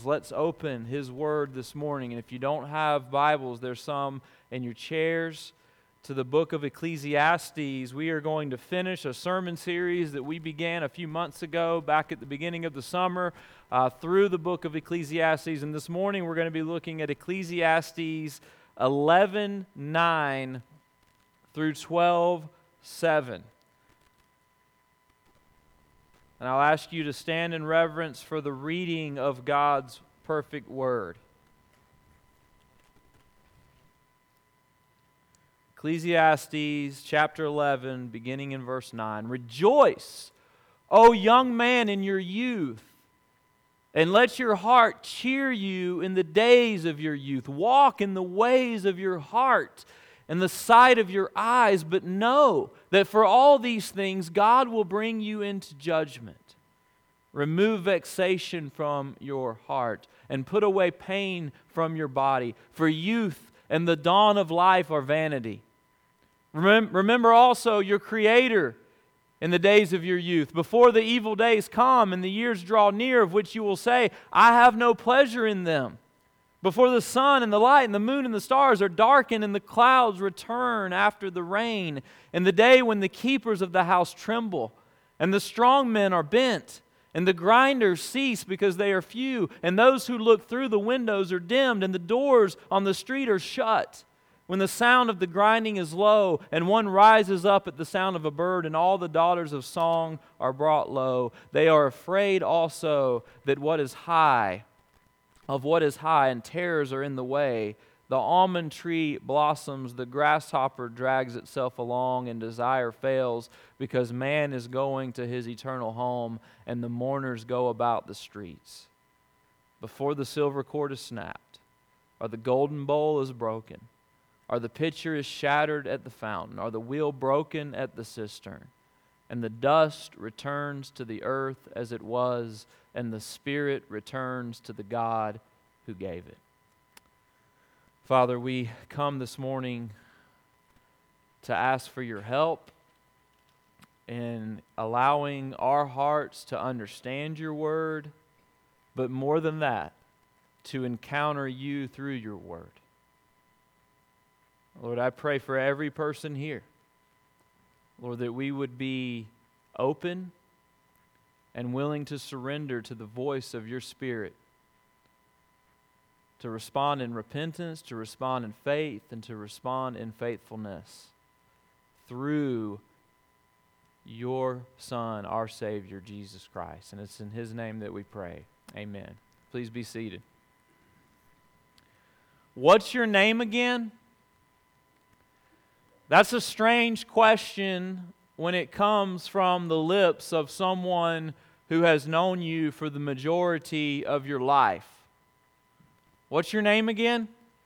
Let's open His Word this morning. And if you don't have Bibles, there's some in your chairs, to the book of Ecclesiastes. We are going to finish a sermon series that we began a few months ago, back at the beginning of the summer, through the book of Ecclesiastes. And this morning we're going to be looking at Ecclesiastes 11:9 through 12:7. And I'll ask you to stand in reverence for the reading of God's perfect Word. Ecclesiastes chapter 11, beginning in verse 9. Rejoice, O young man, in your youth, and let your heart cheer you in the days of your youth. Walk in the ways of your heart and the sight of your eyes, but know that for all these things God will bring you into judgment. Remove vexation from your heart and put away pain from your body, for youth and the dawn of life are vanity. Remember also your Creator in the days of your youth, before the evil days come and the years draw near, of which you will say, I have no pleasure in them. Before the sun and the light and the moon and the stars are darkened and the clouds return after the rain, and the day when the keepers of the house tremble, and the strong men are bent, and the grinders cease because they are few, and those who look through the windows are dimmed, and the doors on the street are shut. When the sound of the grinding is low, and one rises up at the sound of a bird, and all the daughters of song are brought low, they are afraid also that what is high, and terrors are in the way. The almond tree blossoms, the grasshopper drags itself along, and desire fails, because man is going to his eternal home, and the mourners go about the streets. Before the silver cord is snapped, or the golden bowl is broken, or the pitcher is shattered at the fountain, or the wheel broken at the cistern, and the dust returns to the earth as it was, and the spirit returns to the God who gave it. Father, we come this morning to ask for your help in allowing our hearts to understand your word, but more than that, to encounter you through your word. Lord, I pray for every person here, Lord, that we would be open and willing to surrender to the voice of your Spirit, to respond in repentance, to respond in faith, and to respond in faithfulness through your Son, our Savior, Jesus Christ. And it's in His name that we pray. Amen. Please be seated. What's your name again? That's a strange question when it comes from the lips of someone who has known you for the majority of your life. What's your name again?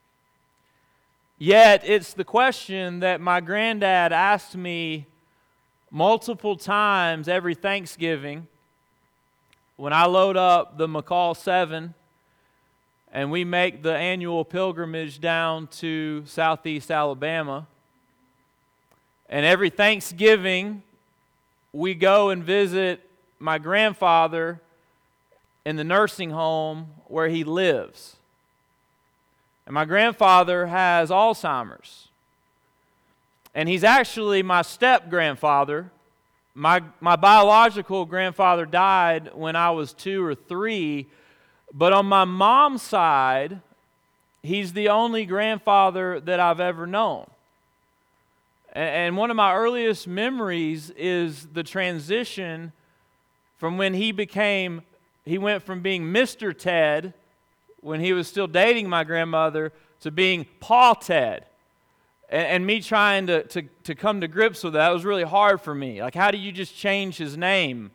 Yet it's the question that my granddad asked me multiple times every Thanksgiving when I load up the McCall 7 and we make the annual pilgrimage down to Southeast Alabama. And every Thanksgiving, we go and visit my grandfather in the nursing home where he lives. And my grandfather has Alzheimer's. And he's actually my step-grandfather. My biological grandfather died when I was 2 or 3. But on my mom's side, he's the only grandfather that I've ever known. And one of my earliest memories is the transition from when he went from being Mr. Ted, when he was still dating my grandmother, to being Pa Ted. And me trying to come to grips with that was really hard for me. Like, how do you just change his name?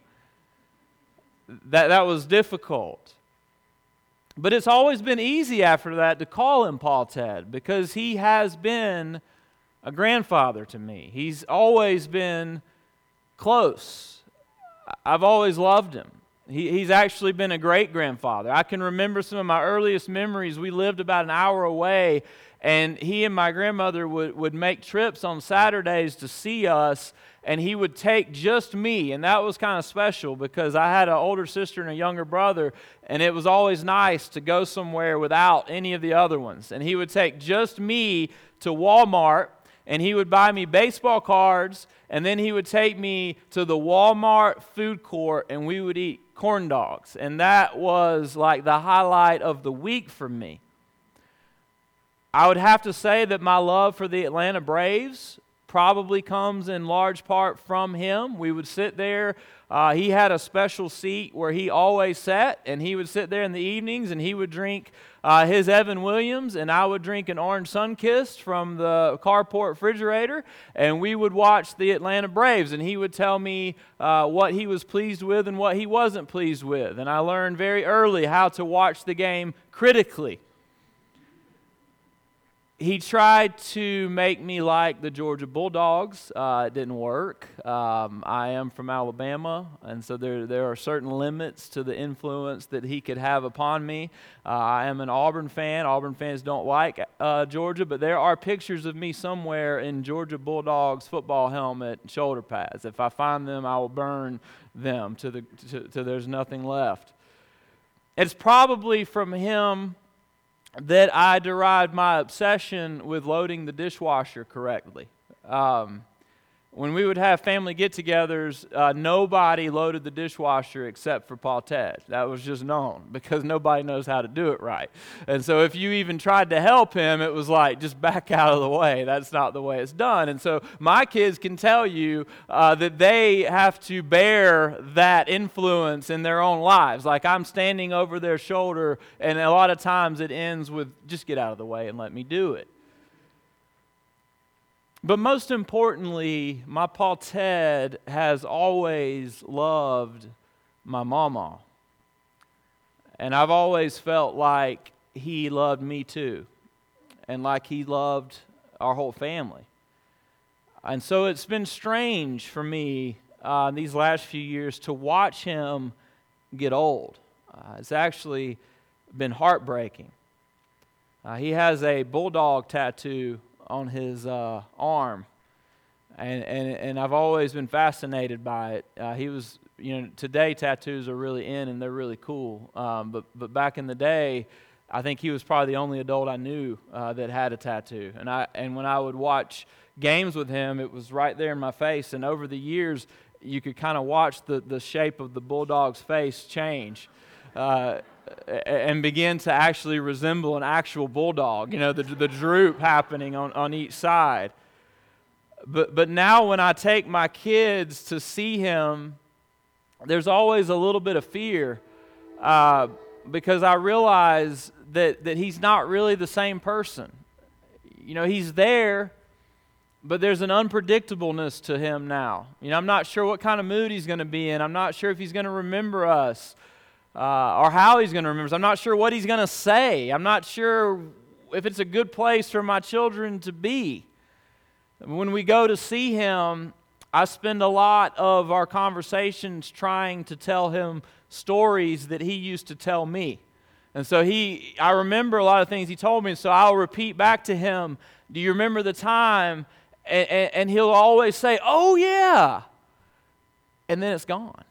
That was difficult. But it's always been easy after that to call him Pa Ted, because he has been a grandfather to me. He's always been close. I've always loved him. He's actually been a great-grandfather. I can remember some of my earliest memories. We lived about an hour away, and he and my grandmother would make trips on Saturdays to see us, and he would take just me, and that was kind of special because I had an older sister and a younger brother, and it was always nice to go somewhere without any of the other ones. And he would take just me to Walmart, and he would buy me baseball cards, and then he would take me to the Walmart food court, and we would eat corn dogs. And that was like the highlight of the week for me. I would have to say that my love for the Atlanta Braves probably comes in large part from him. We would sit there. He had a special seat where he always sat, and he would sit there in the evenings, and he would drink his Evan Williams, and I would drink an Orange Sunkist from the carport refrigerator, and we would watch the Atlanta Braves, and he would tell me what he was pleased with and what he wasn't pleased with. And I learned very early how to watch the game critically. He tried to make me like the Georgia Bulldogs. It didn't work. I am from Alabama, and so there are certain limits to the influence that he could have upon me. I am an Auburn fan. Auburn fans don't like Georgia, but there are pictures of me somewhere in Georgia Bulldogs football helmet and shoulder pads. If I find them, I will burn them till there's nothing left. It's probably from him that I derived my obsession with loading the dishwasher correctly. When we would have family get-togethers, nobody loaded the dishwasher except for Paul Ted. That was just known because nobody knows how to do it right. And so if you even tried to help him, it was like, just back out of the way. That's not the way it's done. And so my kids can tell you that they have to bear that influence in their own lives. Like I'm standing over their shoulder, and a lot of times it ends with, just get out of the way and let me do it. But most importantly, my Paul Ted has always loved my mama. And I've always felt like he loved me too, and like he loved our whole family. And so it's been strange for me these last few years to watch him get old. It's actually been heartbreaking. He has a bulldog tattoo on his arm, and I've always been fascinated by it. He was, today tattoos are really in and they're really cool, but back in the day, I think he was probably the only adult I knew that had a tattoo. And when I would watch games with him, it was right there in my face. And over the years, you could kind of watch the shape of the bulldog's face change. And begin to actually resemble an actual bulldog, the droop happening on each side. But now when I take my kids to see him, there's always a little bit of fear because I realize that he's not really the same person. He's there, but there's an unpredictableness to him now. I'm not sure what kind of mood he's going to be in. I'm not sure if he's going to remember us. Or how he's going to remember us. I'm not sure what he's going to say. I'm not sure if it's a good place for my children to be. When we go to see him, I spend a lot of our conversations trying to tell him stories that he used to tell me. And so I remember a lot of things he told me, so I'll repeat back to him, do you remember the time? And he'll always say, oh yeah. And then it's gone.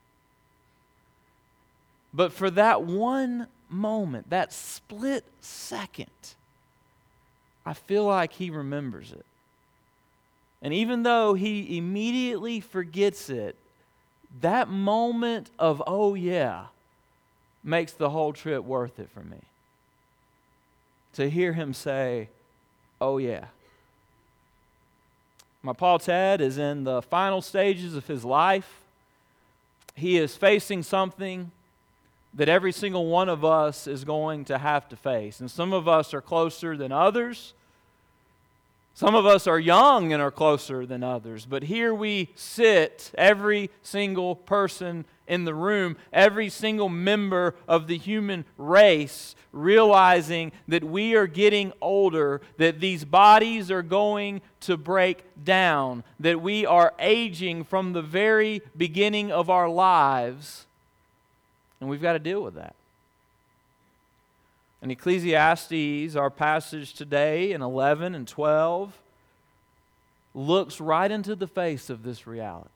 But for that one moment, that split second, I feel like he remembers it. And even though he immediately forgets it, that moment of, oh yeah, makes the whole trip worth it for me. To hear him say, oh yeah. My Paul Ted is in the final stages of his life. He is facing something that every single one of us is going to have to face. And some of us are closer than others. Some of us are young and are closer than others. But here we sit, every single person in the room, every single member of the human race, realizing that we are getting older, that these bodies are going to break down, that we are aging from the very beginning of our lives. And we've got to deal with that. And Ecclesiastes, our passage today in 11 and 12, looks right into the face of this reality.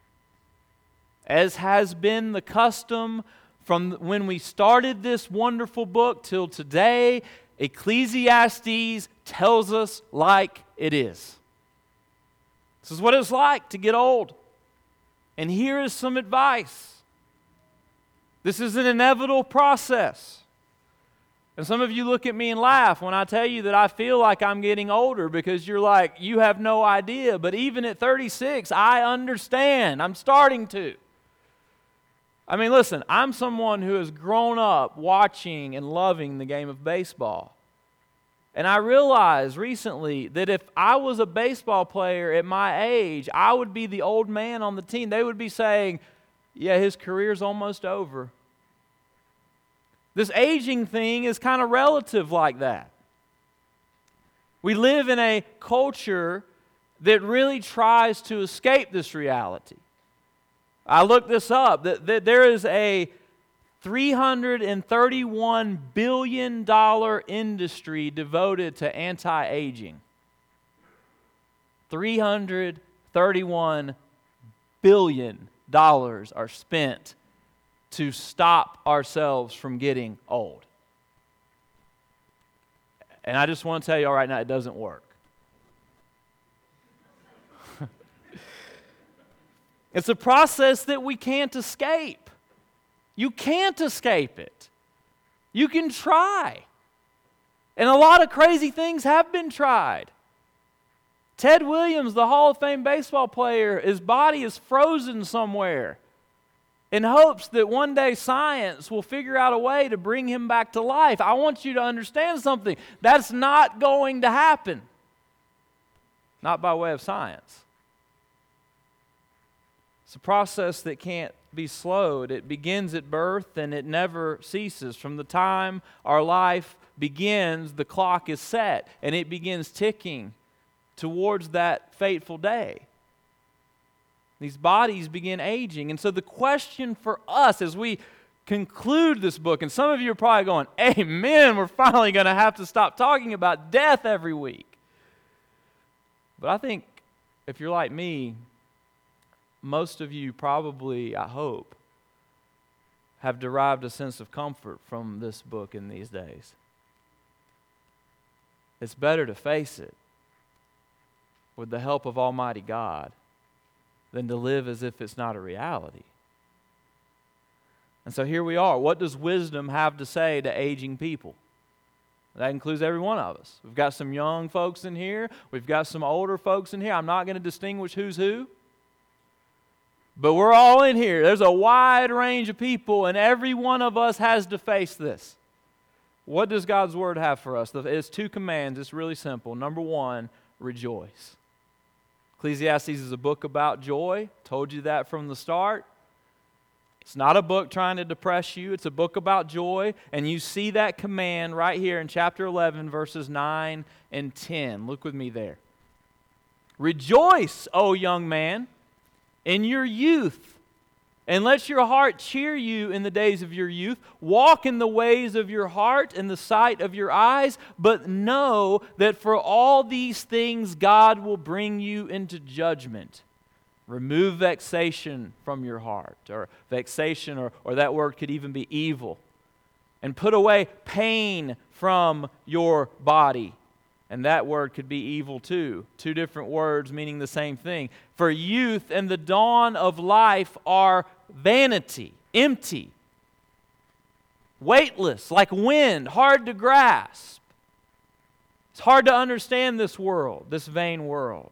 As has been the custom from when we started this wonderful book till today, Ecclesiastes tells us like it is. This is what it's like to get old. And here is some advice. This is an inevitable process. And some of you look at me and laugh when I tell you that I feel like I'm getting older, because you're like, you have no idea. But even at 36, I understand. I'm starting to. I mean, listen, I'm someone who has grown up watching and loving the game of baseball. And I realized recently that if I was a baseball player at my age, I would be the old man on the team. They would be saying, yeah, his career's almost over. This aging thing is kind of relative like that. We live in a culture that really tries to escape this reality. I looked this up, that there is a $331 billion industry devoted to anti-aging. $331 billion are spent to stop ourselves from getting old. And I just want to tell you all right now, it doesn't work. It's a process that we can't escape. You can't escape it. You can try. And a lot of crazy things have been tried. Ted Williams, the Hall of Fame baseball player, his body is frozen somewhere in hopes that one day science will figure out a way to bring him back to life. I want you to understand something. That's not going to happen. Not by way of science. It's a process that can't be slowed. It begins at birth and it never ceases. From the time our life begins, the clock is set and it begins ticking towards that fateful day. These bodies begin aging. And so the question for us as we conclude this book, and some of you are probably going, amen, we're finally going to have to stop talking about death every week. But I think if you're like me, most of you probably, I hope, have derived a sense of comfort from this book in these days. It's better to face it with the help of Almighty God than to live as if it's not a reality. And so here we are. What does wisdom have to say to aging people? That includes every one of us. We've got some young folks in here. We've got some older folks in here. I'm not going to distinguish who's who. But we're all in here. There's a wide range of people, and every one of us has to face this. What does God's Word have for us? It's two commands. It's really simple. Number one, rejoice. Ecclesiastes is a book about joy. Told you that from the start. It's not a book trying to depress you. It's a book about joy. And you see that command right here in chapter 11, verses 9 and 10. Look with me there. Rejoice, O young man, in your youth, and let your heart cheer you in the days of your youth. Walk in the ways of your heart and the sight of your eyes, but know that for all these things God will bring you into judgment. Remove vexation from your heart, or vexation, or that word could even be evil. And put away pain from your body. And that word could be evil too. Two different words meaning the same thing. For youth and the dawn of life are vanity, empty, weightless, like wind, hard to grasp. It's hard to understand this world, this vain world.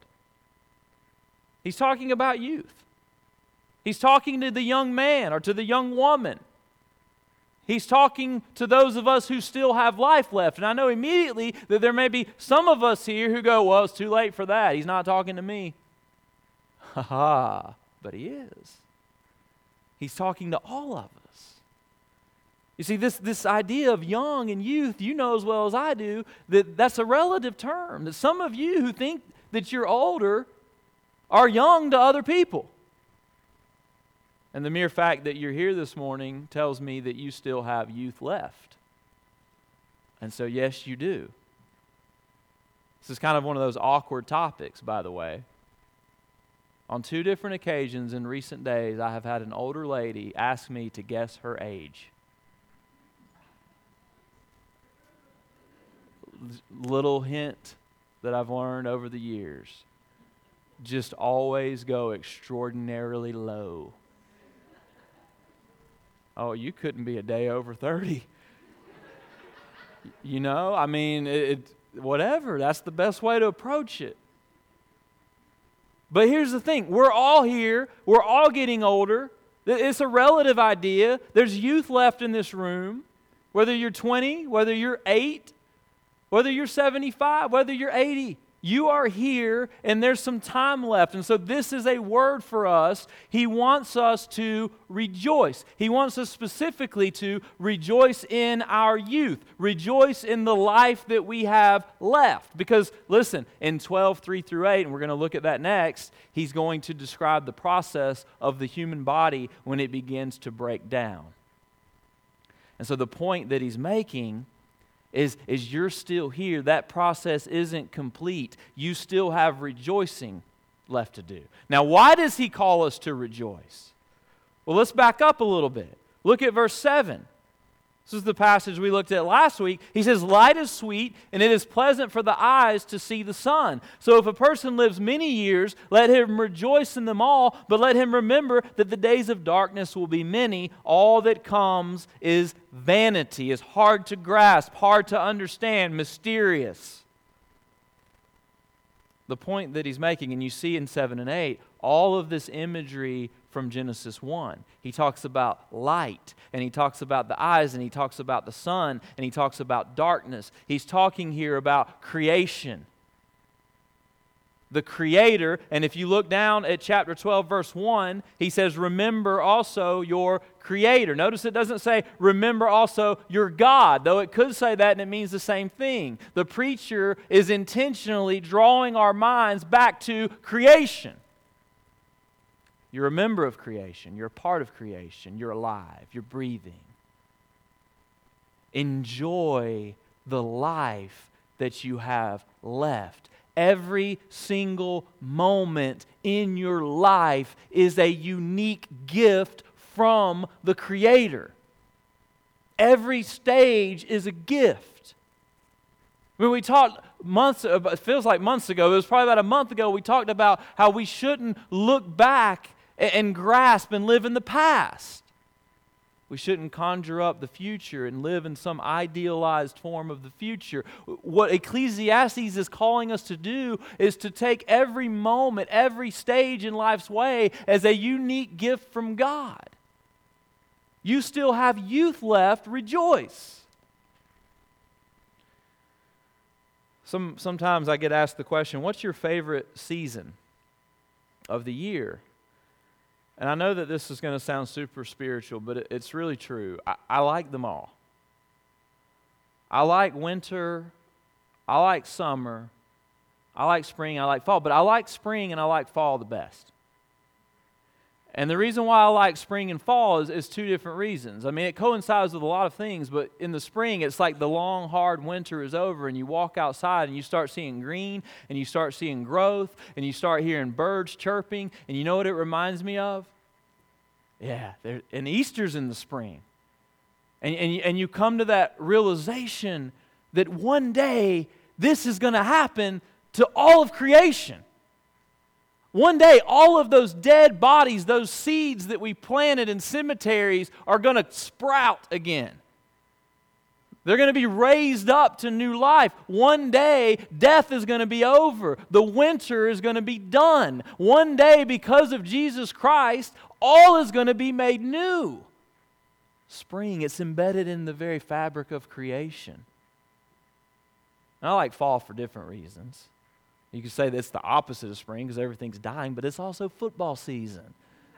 He's talking about youth. He's talking to the young man or to the young woman. He's talking to those of us who still have life left. And I know immediately that there may be some of us here who go, well, it's too late for that. He's not talking to me. Ha ha, but he is. He's talking to all of us. You see, this idea of young and youth, you know as well as I do, that's a relative term. That some of you who think that you're older are young to other people. And the mere fact that you're here this morning tells me that you still have youth left. And so, yes, you do. This is kind of one of those awkward topics, by the way. On 2 different occasions in recent days, I have had an older lady ask me to guess her age. Little hint that I've learned over the years. Just always go extraordinarily low. Oh, you couldn't be a day over 30. You know, I mean, whatever. That's the best way to approach it. But here's the thing. We're all here. We're all getting older. It's a relative idea. There's youth left in this room. Whether you're 20, whether you're 8, whether you're 75, whether you're 80. You are here, and there's some time left. And so this is a word for us. He wants us to rejoice. He wants us specifically to rejoice in our youth. Rejoice in the life that we have left. Because, listen, in 12:3-8, and we're going to look at that next, he's going to describe the process of the human body when it begins to break down. And so the point that he's making is you're still here. That process isn't complete. You still have rejoicing left to do. Now, why does he call us to rejoice? Well, let's back up a little bit. Look at verse 7. This is the passage we looked at last week. He says, light is sweet, and it is pleasant for the eyes to see the sun. So if a person lives many years, let him rejoice in them all, but let him remember that the days of darkness will be many. All that comes is vanity, is hard to grasp, hard to understand, mysterious. The point that he's making, and you see in 7 and 8, all of this imagery from Genesis 1. He talks about light, and he talks about the eyes, and he talks about the sun, and he talks about darkness. He's talking here about creation. The Creator, and if you look down at chapter 12, verse 1, he says, remember also your Creator. Notice it doesn't say, remember also your God, though it could say that and it means the same thing. The preacher is intentionally drawing our minds back to creation. You're a member of creation. You're a part of creation. You're alive. You're breathing. Enjoy the life that you have left. Every single moment in your life is a unique gift from the Creator. Every stage is a gift. When we talked it feels like months ago, it was probably about a month ago, we talked about how we shouldn't look back and grasp and live in the past. We shouldn't conjure up the future and live in some idealized form of the future. What Ecclesiastes is calling us to do is to take every moment, every stage in life's way as a unique gift from God. You still have youth left, rejoice. Sometimes I get asked the question, what's your favorite season of the year? And I know that this is going to sound super spiritual, but it's really true. I like them all. I like winter. I like summer. I like spring. I like fall. But I like spring and I like fall the best. And the reason why I like spring and fall is 2 different reasons. I mean, it coincides with a lot of things, but in the spring, it's like the long, hard winter is over, and you walk outside and you start seeing green, and you start seeing growth, and you start hearing birds chirping, and you know what it reminds me of? Yeah, and Easter's in the spring. And you come to that realization that one day this is going to happen to all of creation. One day, all of those dead bodies, those seeds that we planted in cemeteries are going to sprout again. They're going to be raised up to new life. One day, death is going to be over. The winter is going to be done. One day, because of Jesus Christ, all is going to be made new. Spring, it's embedded in the very fabric of creation. And I like fall for different reasons. You could say that's the opposite of spring because everything's dying, but it's also football season.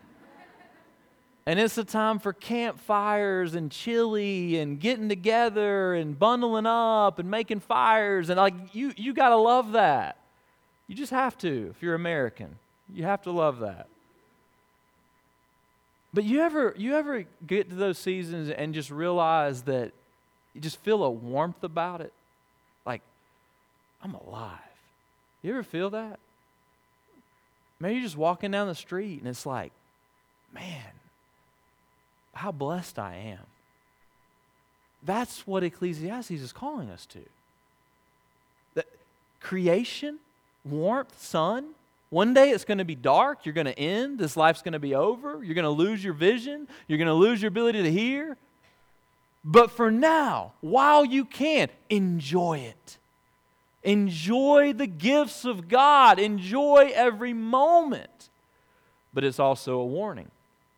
And it's a time for campfires and chili and getting together and bundling up and making fires. And you got to love that. You just have to if you're American. You have to love that. But you ever get to those seasons and just realize that you just feel a warmth about it? Like, I'm alive. You ever feel that? Maybe you're just walking down the street and it's like, man, how blessed I am. That's what Ecclesiastes is calling us to. That creation, warmth, sun. One day it's going to be dark. You're going to end. This life's going to be over. You're going to lose your vision. You're going to lose your ability to hear. But for now, while you can, enjoy it. Enjoy the gifts of God. Enjoy every moment. But it's also a warning.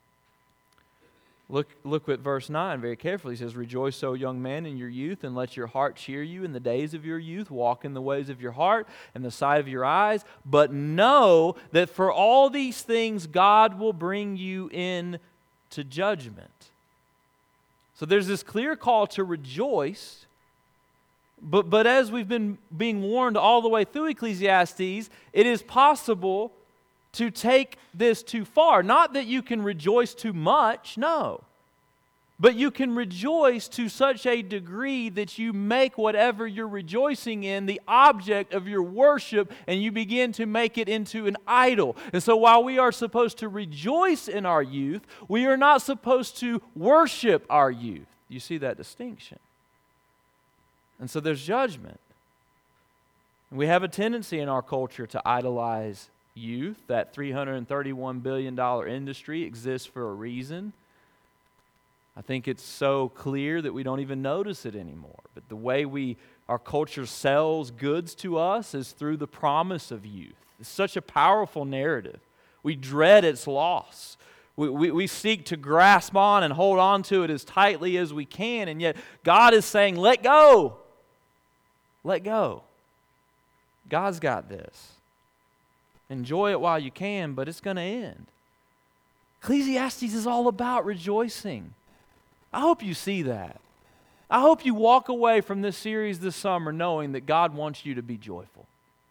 Look at verse 9 very carefully. He says, "Rejoice, O young man, in your youth, and let your heart cheer you in the days of your youth. Walk in the ways of your heart and the sight of your eyes. But know that for all these things God will bring you in to judgment." So there's this clear call to rejoice. But as we've been being warned all the way through Ecclesiastes, it is possible to take this too far. Not that you can rejoice too much, no. But you can rejoice to such a degree that you make whatever you're rejoicing in the object of your worship, and you begin to make it into an idol. And so while we are supposed to rejoice in our youth, we are not supposed to worship our youth. You see that distinction? And so there's judgment. We have a tendency in our culture to idolize youth. That $331 billion industry exists for a reason. I think it's so clear that we don't even notice it anymore. But the way our culture sells goods to us is through the promise of youth. It's such a powerful narrative. We dread its loss. We seek to grasp on and hold on to it as tightly as we can, and yet God is saying, let go. Let go. God's got this. Enjoy it while you can, but it's going to end. Ecclesiastes is all about rejoicing. I hope you see that. I hope you walk away from this series this summer knowing that God wants you to be joyful.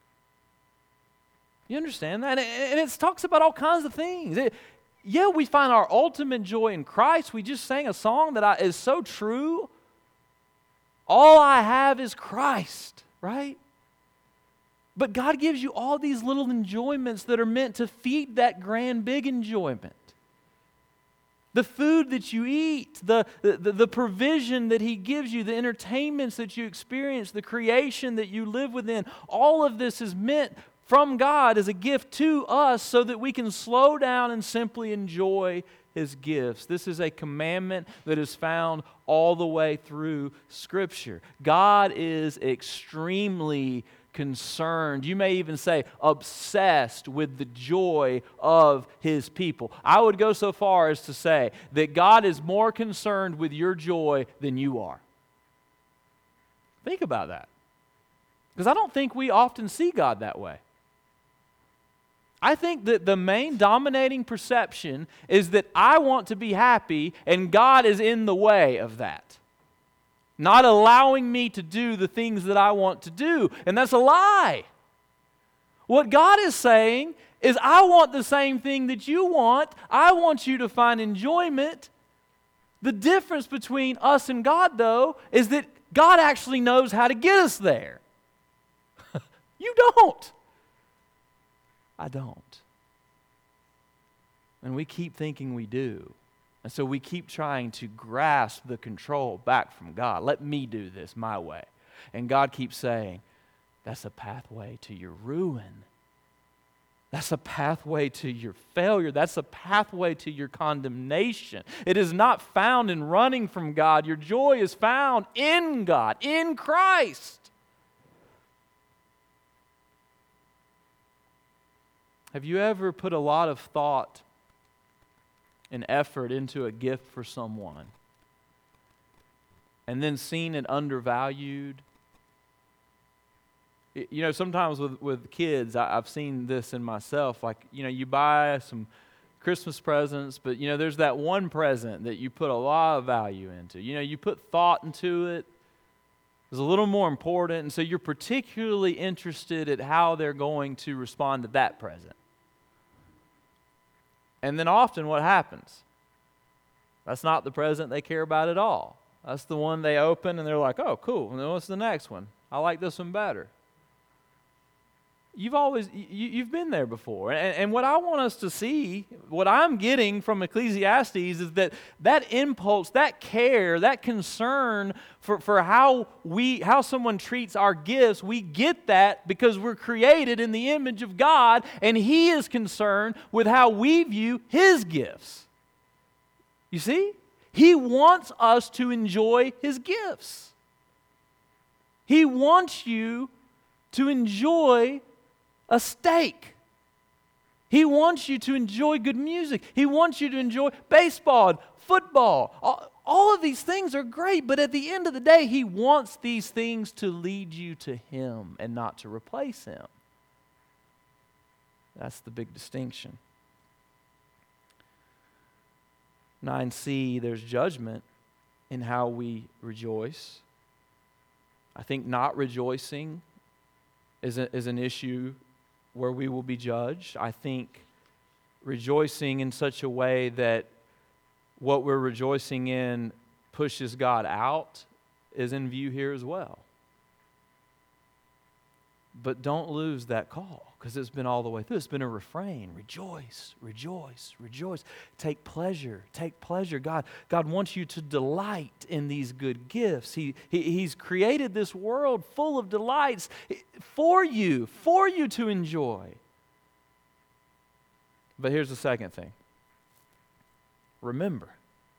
You understand that? And it talks about all kinds of things. We find our ultimate joy in Christ. We just sang a song that is so true. All I have is Christ, right? But God gives you all these little enjoyments that are meant to feed that grand, big enjoyment. The food that you eat, the provision that He gives you, the entertainments that you experience, the creation that you live within, all of this is meant from God as a gift to us so that we can slow down and simply enjoy His gifts. This is a commandment that is found all the way through Scripture. God is extremely concerned, you may even say obsessed with the joy of His people. I would go so far as to say that God is more concerned with your joy than you are. Think about that. Because I don't think we often see God that way. I think that the main dominating perception is that I want to be happy and God is in the way of that. Not allowing me to do the things that I want to do. And that's a lie. What God is saying is, I want the same thing that you want. I want you to find enjoyment. The difference between us and God, though, is that God actually knows how to get us there. You don't. I don't. And we keep thinking we do. And so we keep trying to grasp the control back from God. Let me do this my way. And God keeps saying, that's a pathway to your ruin. That's a pathway to your failure. That's a pathway to your condemnation. It is not found in running from God. Your joy is found in God, in Christ. Have you ever put a lot of thought and effort into a gift for someone and then seen it undervalued? You know, sometimes with kids, I've seen this in myself. Like, you know, you buy some Christmas presents, but, you know, there's that one present that you put a lot of value into. You know, you put thought into it. It's a little more important, and so you're particularly interested in how they're going to respond to that present. And then often what happens? That's not the present they care about at all. That's the one they open and they're like, oh, cool. And then what's the next one? I like this one better. You've been there before. And what I want us to see, what I'm getting from Ecclesiastes is that impulse, that care, that concern for how someone treats our gifts, we get that because we're created in the image of God, and He is concerned with how we view His gifts. You see? He wants us to enjoy His gifts. He wants you to enjoy a steak. He wants you to enjoy good music. He wants you to enjoy baseball, football. All of these things are great, but at the end of the day, He wants these things to lead you to Him and not to replace Him. That's the big distinction. 9c, there's judgment in how we rejoice. I think not rejoicing is an issue where we will be judged. I think rejoicing in such a way that what we're rejoicing in pushes God out is in view here as well. But don't lose that call, because it's been all the way through. It's been a refrain. Rejoice, rejoice, rejoice. Take pleasure, take pleasure. God wants you to delight in these good gifts. He's created this world full of delights for you to enjoy. But here's the second thing. Remember.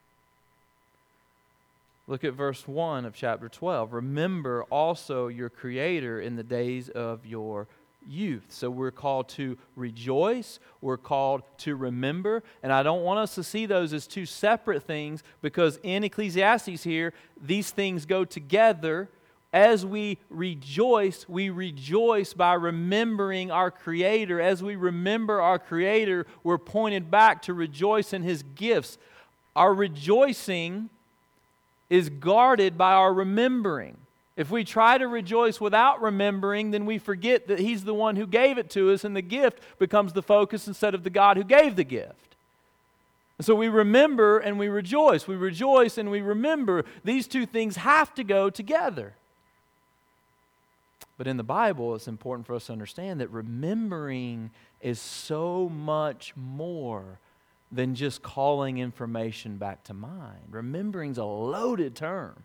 Look at verse 1 of chapter 12. Remember also your Creator in the days of your youth. So we're called to rejoice. We're called to remember. And I don't want us to see those as two separate things, because in Ecclesiastes here, these things go together. As we rejoice by remembering our Creator. As we remember our Creator, we're pointed back to rejoice in His gifts. Our rejoicing is guarded by our remembering. If we try to rejoice without remembering, then we forget that He's the one who gave it to us, and the gift becomes the focus instead of the God who gave the gift. And so we remember and we rejoice. We rejoice and we remember. These two things have to go together. But in the Bible, it's important for us to understand that remembering is so much more than just calling information back to mind. Remembering's a loaded term.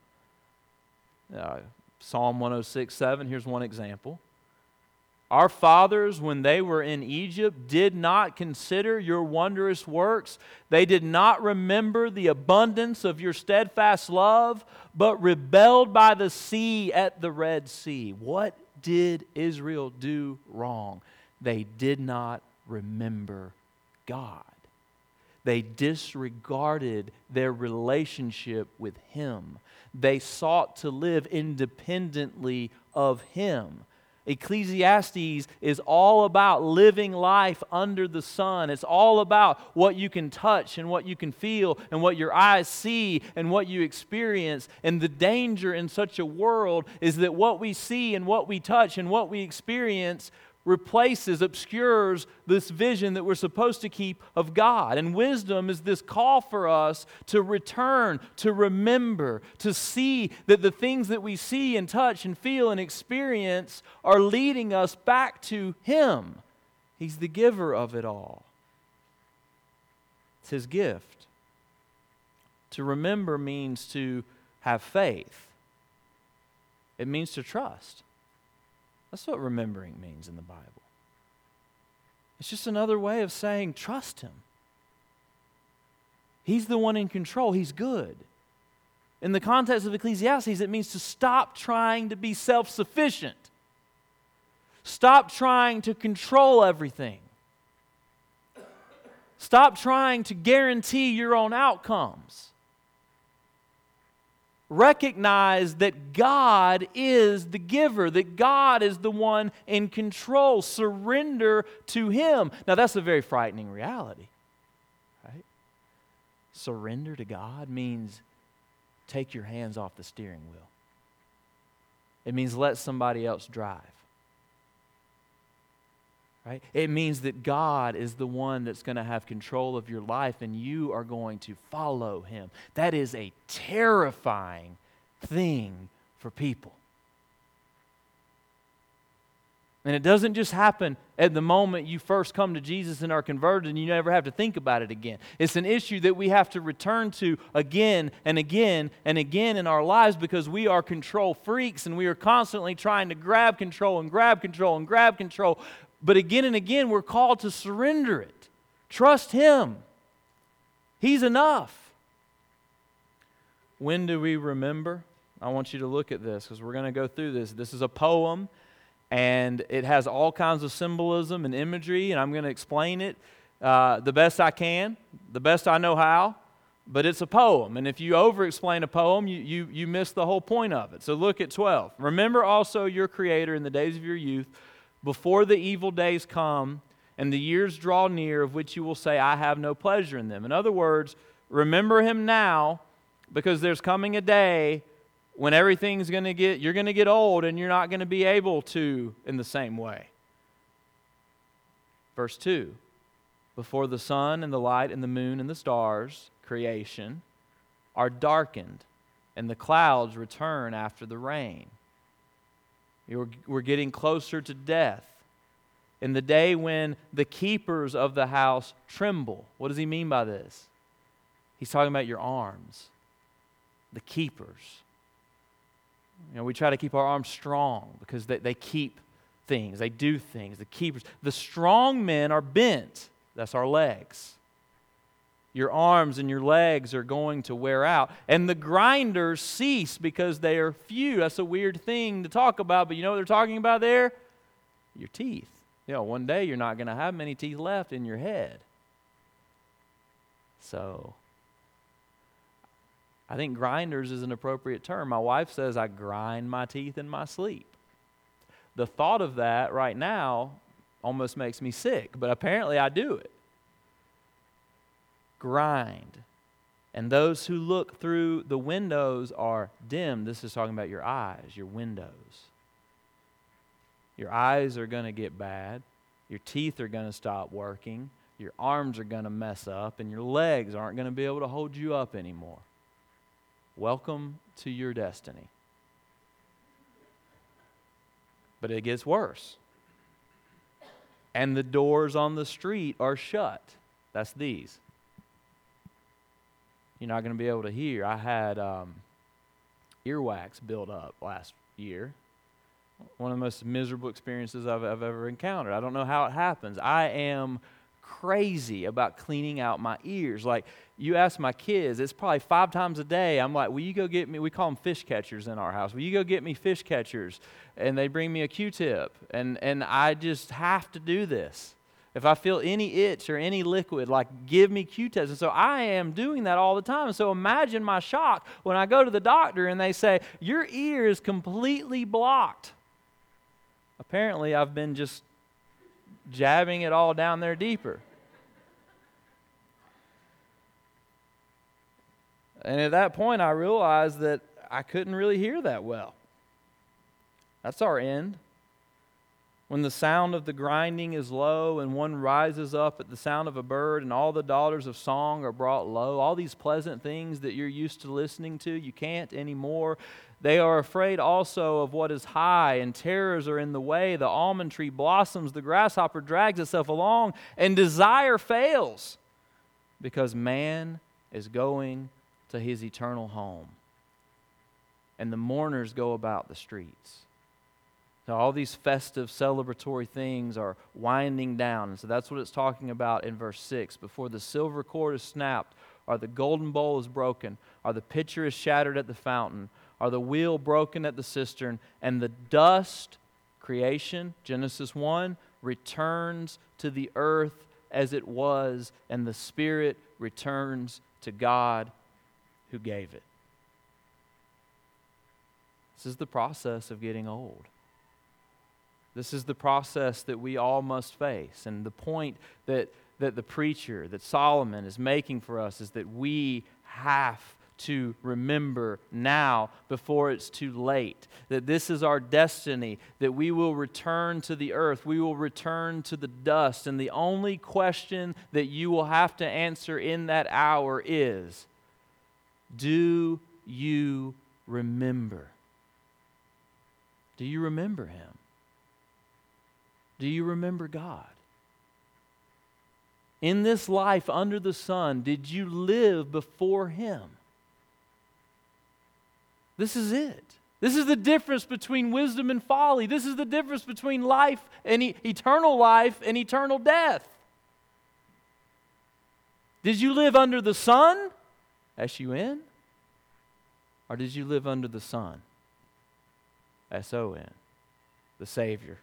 Psalm 106:7, here's one example. Our fathers, when they were in Egypt, did not consider your wondrous works. They did not remember the abundance of your steadfast love, but rebelled by the sea at the Red Sea. What did Israel do wrong? They did not remember God. They disregarded their relationship with Him. They sought to live independently of Him. Ecclesiastes is all about living life under the sun. It's all about what you can touch and what you can feel and what your eyes see and what you experience. And the danger in such a world is that what we see and what we touch and what we experience obscures this vision that we're supposed to keep of God. And wisdom is this call for us to return, to remember, to see that the things that we see and touch and feel and experience are leading us back to Him. He's the giver of it all. It's His gift. To remember means to have faith. It means to trust. That's what remembering means in the Bible. It's just another way of saying trust Him. He's the one in control. He's good. In the context of Ecclesiastes, it means to stop trying to be self-sufficient. Stop trying to control everything. Stop trying to guarantee your own outcomes. Recognize that God is the giver, that God is the one in control. Surrender to Him. Now, that's a very frightening reality, right? Surrender to God means take your hands off the steering wheel. It means let somebody else drive. right? It means that God is the one that's going to have control of your life and you are going to follow Him. That is a terrifying thing for people. And it doesn't just happen at the moment you first come to Jesus and are converted and you never have to think about it again. It's an issue that we have to return to again and again and again in our lives because we are control freaks and we are constantly trying to grab control and grab control and grab control. But again and again, we're called to surrender it. Trust Him. He's enough. When do we remember? I want you to look at this because we're going to go through this. This is a poem. And it has all kinds of symbolism and imagery, and I'm going to explain it the best I can, the best I know how, but it's a poem. And if you over-explain a poem, you miss the whole point of it. So look at 12. Remember also your Creator in the days of your youth, before the evil days come and the years draw near, of which you will say, I have no pleasure in them. In other words, remember Him now, because there's coming a day when you're going to get old and you're not going to be able to in the same way. Verse 2, before the sun and the light and the moon and the stars, creation, are darkened and the clouds return after the rain. We're getting closer to death. In the day when the keepers of the house tremble. What does he mean by this? He's talking about your arms, the keepers. You know, we try to keep our arms strong because they keep things. They do things. The keepers. The strong men are bent. That's our legs. Your arms and your legs are going to wear out. And the grinders cease because they are few. That's a weird thing to talk about, but you know what they're talking about there? Your teeth. You know, one day you're not going to have many teeth left in your head. So I think grinders is an appropriate term. My wife says I grind my teeth in my sleep. The thought of that right now almost makes me sick, but apparently I do it. Grind. And those who look through the windows are dim. This is talking about your eyes, your windows. Your eyes are going to get bad. Your teeth are going to stop working. Your arms are going to mess up, and your legs aren't going to be able to hold you up anymore. Welcome to your destiny. But it gets worse. And the doors on the street are shut. That's these. You're not going to be able to hear. I had earwax build up last year. One of the most miserable experiences I've ever encountered. I don't know how it happens. I am crazy about cleaning out my ears. Like, you ask my kids, it's probably 5 times a day. I'm like, will you go get me, we call them fish catchers in our house. Will you go get me fish catchers? And they bring me a Q-tip. And I just have to do this. If I feel any itch or any liquid, like, give me Q-tips. And so I am doing that all the time. So imagine my shock when I go to the doctor and they say, your ear is completely blocked. Apparently, I've been just jabbing it all down there deeper. And at that point, I realized that I couldn't really hear that well. That's our end. When the sound of the grinding is low and one rises up at the sound of a bird and all the daughters of song are brought low, all these pleasant things that you're used to listening to, you can't anymore. They are afraid also of what is high, and terrors are in the way. The almond tree blossoms, the grasshopper drags itself along, and desire fails because man is going to his eternal home. And the mourners go about the streets. So all these festive, celebratory things are winding down. And so that's what it's talking about in verse 6. Before the silver cord is snapped, or the golden bowl is broken, or the pitcher is shattered at the fountain, or the wheel broken at the cistern, and the dust, creation, Genesis 1, returns to the earth as it was, and the spirit returns to God who gave it. This is the process of getting old. This is the process that we all must face. And the point that the preacher, that Solomon is making for us is that we have to remember now before it's too late. That this is our destiny, that we will return to the earth, we will return to the dust, and the only question that you will have to answer in that hour is, do you remember? Do you remember Him? Do you remember God? In this life under the sun, did you live before Him? This is it. This is the difference between wisdom and folly. This is the difference between life and eternal life and eternal death. Did you live under the sun, S-U-N? Or did you live under the Son, S-O-N, the Savior?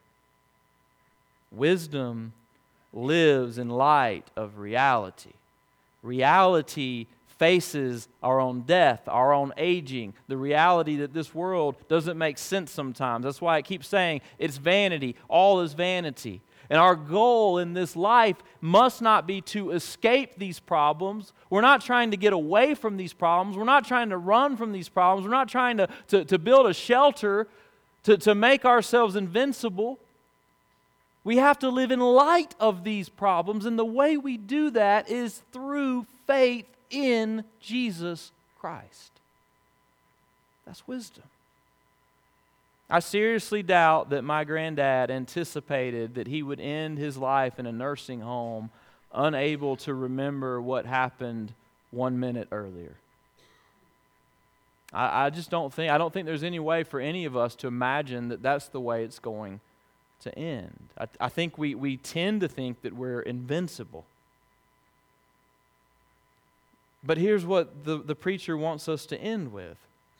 Wisdom lives in light of reality. Reality faces our own death, our own aging, the reality that this world doesn't make sense sometimes. That's why it keeps saying it's vanity. All is vanity. And our goal in this life must not be to escape these problems. We're not trying to get away from these problems. We're not trying to run from these problems. We're not trying to build a shelter to make ourselves invincible. We have to live in light of these problems, and the way we do that is through faith in Jesus Christ. That's wisdom. I seriously doubt that my granddad anticipated that he would end his life in a nursing home unable to remember what happened 1 minute earlier. I don't think there's any way for any of us to imagine that that's the way it's going to end. I think we tend to think that we're invincible. But here's what the preacher wants us to end with.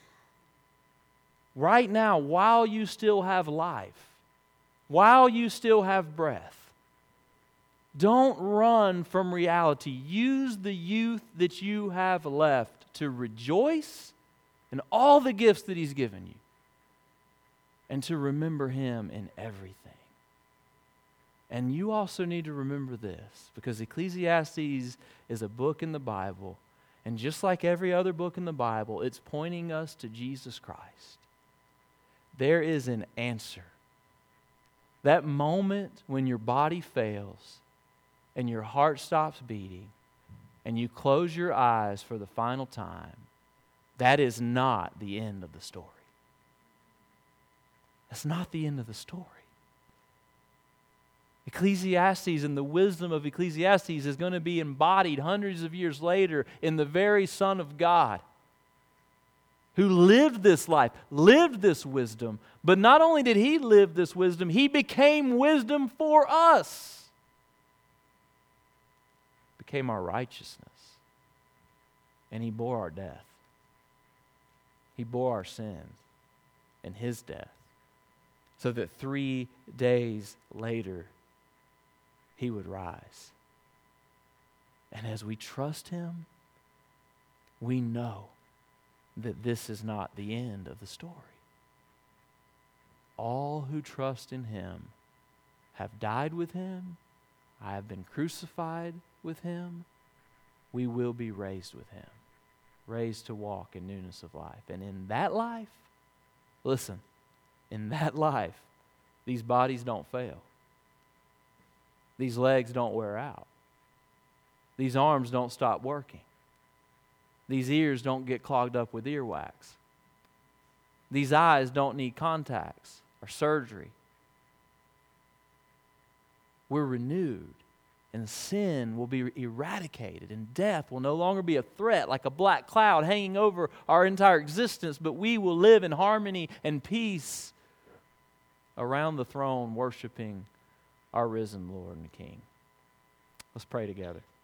Right now, while you still have life, while you still have breath, don't run from reality. Use the youth that you have left to rejoice in all the gifts that He's given you and to remember Him in everything. And you also need to remember this, because Ecclesiastes is a book in the Bible, and just like every other book in the Bible, it's pointing us to Jesus Christ. There is an answer. That moment when your body fails and your heart stops beating and you close your eyes for the final time, that is not the end of the story. That's not the end of the story. Ecclesiastes and the wisdom of Ecclesiastes is going to be embodied hundreds of years later in the very Son of God, who lived this life, lived this wisdom. But not only did He live this wisdom, He became wisdom for us. Became our righteousness. And He bore our death. He bore our sins in His death, so that 3 days later He would rise. And as we trust Him, we know that this is not the end of the story. All who trust in Him have died with Him. I have been crucified with Him. We will be raised with Him, raised to walk in newness of life. And in that life, listen, in that life, these bodies don't fail. These legs don't wear out. These arms don't stop working. These ears don't get clogged up with earwax. These eyes don't need contacts or surgery. We're renewed, and sin will be eradicated, and death will no longer be a threat like a black cloud hanging over our entire existence, but we will live in harmony and peace around the throne, worshiping our risen Lord and King. Let's pray together.